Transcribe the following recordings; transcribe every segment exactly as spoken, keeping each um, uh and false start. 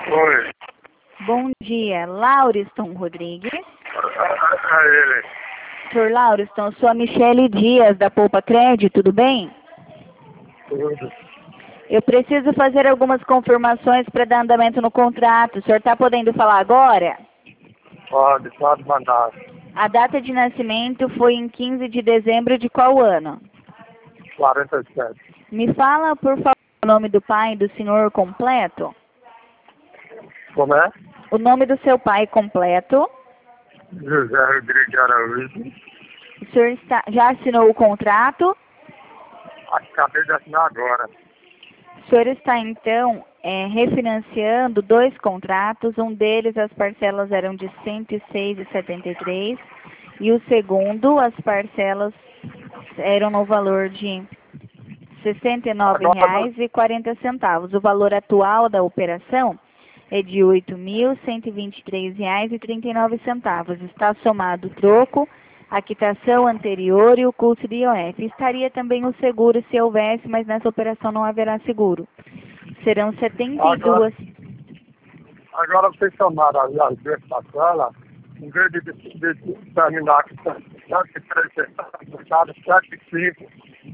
Oi. Bom dia, Lauriston Rodrigues. A ele. senhor Lauriston, sou a Michele Dias, da Poupa Crédito, tudo bem? Tudo. Eu preciso fazer algumas confirmações para dar andamento no contrato. O senhor está podendo falar agora? Pode, pode mandar. A data de nascimento foi em quinze de dezembro de qual ano? quarenta e sete. Me fala, por favor, o nome do pai do senhor completo? Como é? O nome do seu pai completo? José Rodrigues Araújo. O senhor está, já assinou o contrato? Acabei de assinar agora. O senhor está, então, é, refinanciando dois contratos. Um deles, as parcelas eram de cento e seis reais e setenta e três centavos. E o segundo, as parcelas eram no valor de sessenta e nove reais e quarenta centavos. O valor atual da operação é de oito mil cento e vinte e três reais e trinta e nove centavos. Está somado o troco, a quitação anterior e o custo de I O F. Estaria também o seguro se houvesse, mas nessa operação não haverá seguro. Serão setenta e duas... Agora, agora vocês tomaram ali as duas parcelas, em vez de, de, de terminar com sete e três centavos, botaram sete e cinco.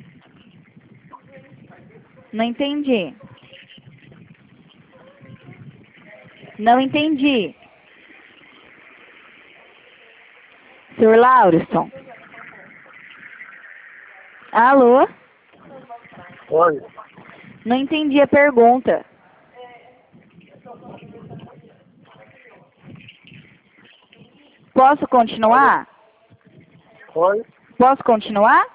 Não entendi. Não entendi. senhor Lauriston. Alô? Oi. Não entendi a pergunta. Posso continuar? Oi? Posso continuar?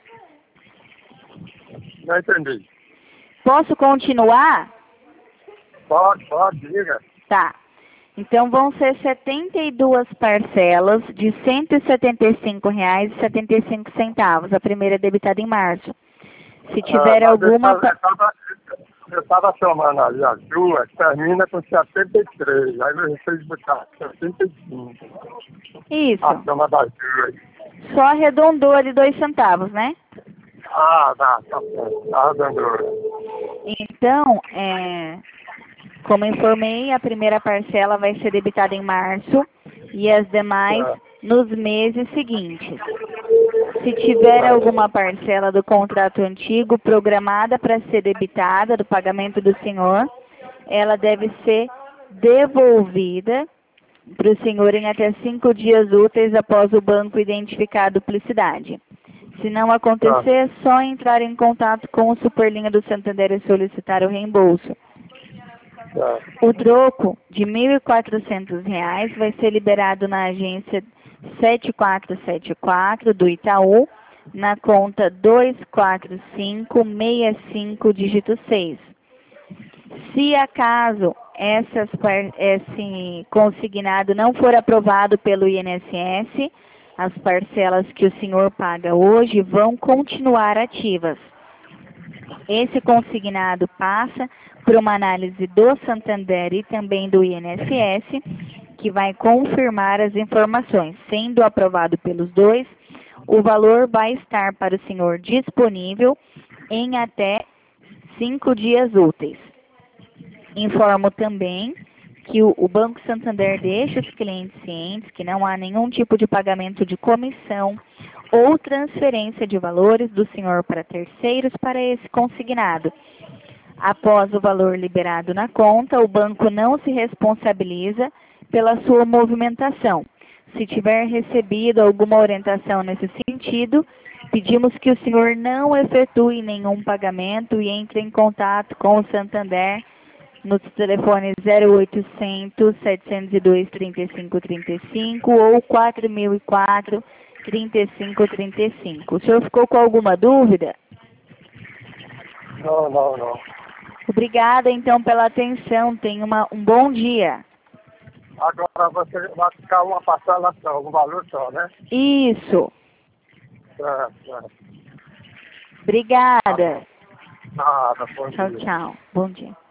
Não entendi. Posso continuar? Pode, pode, diga. Tá. Então vão ser setenta e duas parcelas de cento e setenta e cinco reais e setenta e cinco centavos. A primeira é debitada em março. Se tiver Ah, alguma... Eu estava somando ali as duas, termina com setenta e três, aí vocês botaram setenta e cinco. Isso. A soma das duas. Só arredondou ali dois centavos, né? Ah, tá, tá bom. Tá arredondou. Então, é... como informei, a primeira parcela vai ser debitada em março e as demais É. nos meses seguintes. Se tiver alguma parcela do contrato antigo programada para ser debitada do pagamento do senhor, ela deve ser devolvida para o senhor em até cinco dias úteis após o banco identificar a duplicidade. Se não acontecer, é só entrar em contato com o Superlinha do Santander e solicitar o reembolso. O troco de mil e quatrocentos reais vai ser liberado na agência sete quatro sete quatro do Itaú, na conta dois quatro cinco seis cinco, dígito seis. Se acaso essas, esse consignado não for aprovado pelo I N S S, as parcelas que o senhor paga hoje vão continuar ativas. Esse consignado passa por uma análise do Santander e também do I N S S, que vai confirmar as informações. Sendo aprovado pelos dois, o valor vai estar para o senhor disponível em até cinco dias úteis. Informo também que o, o Banco Santander deixa os clientes cientes que não há nenhum tipo de pagamento de comissão ou transferência de valores do senhor para terceiros para esse consignado. Após o valor liberado na conta, o banco não se responsabiliza pela sua movimentação. Se tiver recebido alguma orientação nesse sentido, pedimos que o senhor não efetue nenhum pagamento e entre em contato com o Santander nos telefones zero oitocentos, setecentos e dois, trinta e cinco, trinta e cinco ou quatro mil e quatro, trinta e cinco, trinta e cinco. O senhor ficou com alguma dúvida? Não, não, não. Obrigada, então, pela atenção. Tenha uma, um bom dia. Agora você vai ficar uma parcela só, um valor só, né? Isso. É, é. Obrigada. Nada, bom Tchau, dia. tchau. Bom dia.